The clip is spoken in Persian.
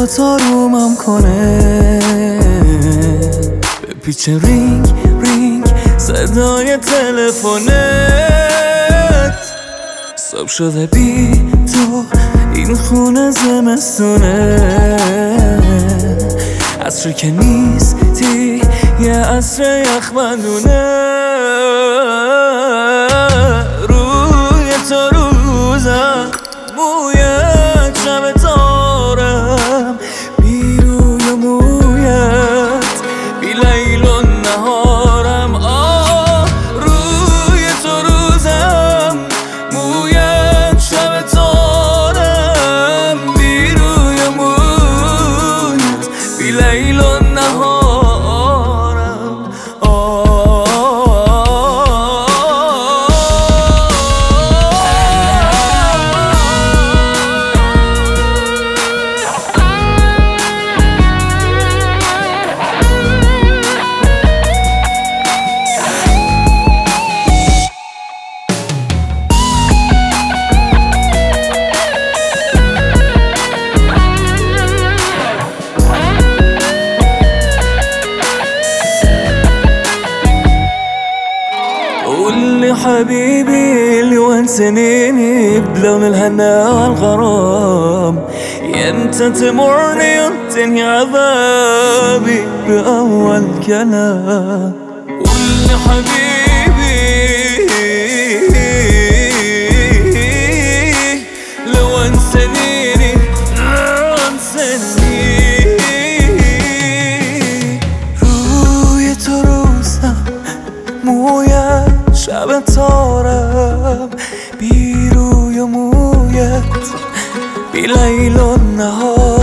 صدات آرومم کنه، بپیچ رینگ رینگ صدای تلفنت. صبح شده بی تو این خونه زمستونه، عصر که نیستی یه عصر یخبندونه. روی تو روزم مویت شب تارم، بی روی و مویت بی لیل و نهارم. روی تو روزم مویت شب تارم، بی روی و مویت بی لیل و نهارم. قول لي حبيبي اللي وانسنيني بلون الهنا والغرام، يمتى تمرني وتنهي عذابي بأول كلام. قول لي حبيبي لو انسنيني روی تو روزم مویت شب تارم، بی روی و مویت بی لیل و نهار.